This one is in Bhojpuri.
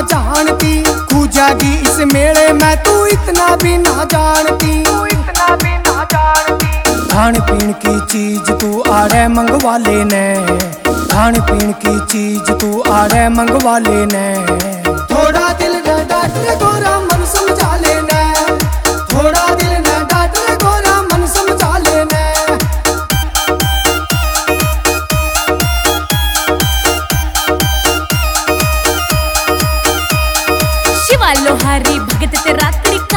जानती, खू जागी इस मेले में तू इतना भी ना जानती। खान पीन की चीज तू आड़े मंगवा लेने, खान पीन की चीज तू आड़े मंगवा लेने। थोड़ा दिल न डांट रे गोरा मन समझा लेने, थोड़ा दिल न डांट रे गोरा मन समझा लेने। शिवा लोहारी भगत ते रात्रि